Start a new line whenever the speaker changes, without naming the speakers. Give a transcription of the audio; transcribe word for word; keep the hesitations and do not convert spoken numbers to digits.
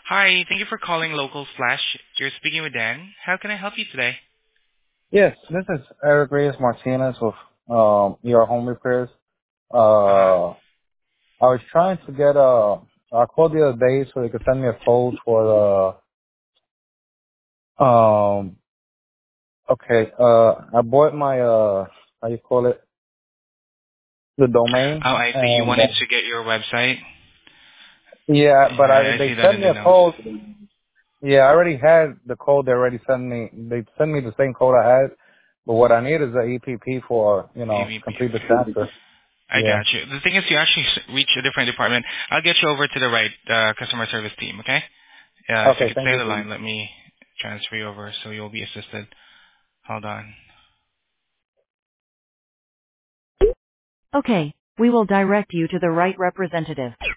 Hi, thank you for calling Local Flash. You're speaking with Dan. How can I help you today?
Yes, this is Eric Reyes Martinez with um, E R Home Repairs.
Uh-huh.
Uh, I was trying to get a. I called the other day so they could send me a code for the. Um. Okay. Uh, I bought my uh. How you call it? The domain,
Oh, I see. You
and uh,
wanted to get your website.
yeah, but I
I, I see
they
that
sent
in
me
the
a
notes.
code. Yeah, I already had the code. They already sent me. They sent me the same code I had, but what I need is a E P P for you know
A V P.
complete the
Okay.
transfer.
I
Yeah.
got you. The thing is, you actually s- reach a different department. I'll get you over to the right uh, customer service team, okay? Yeah, if you
Okay.
could
Thank
stay on
you.
the line, let me transfer you over so you'll be assisted. Hold on.
Okay, we will direct you to the right representative.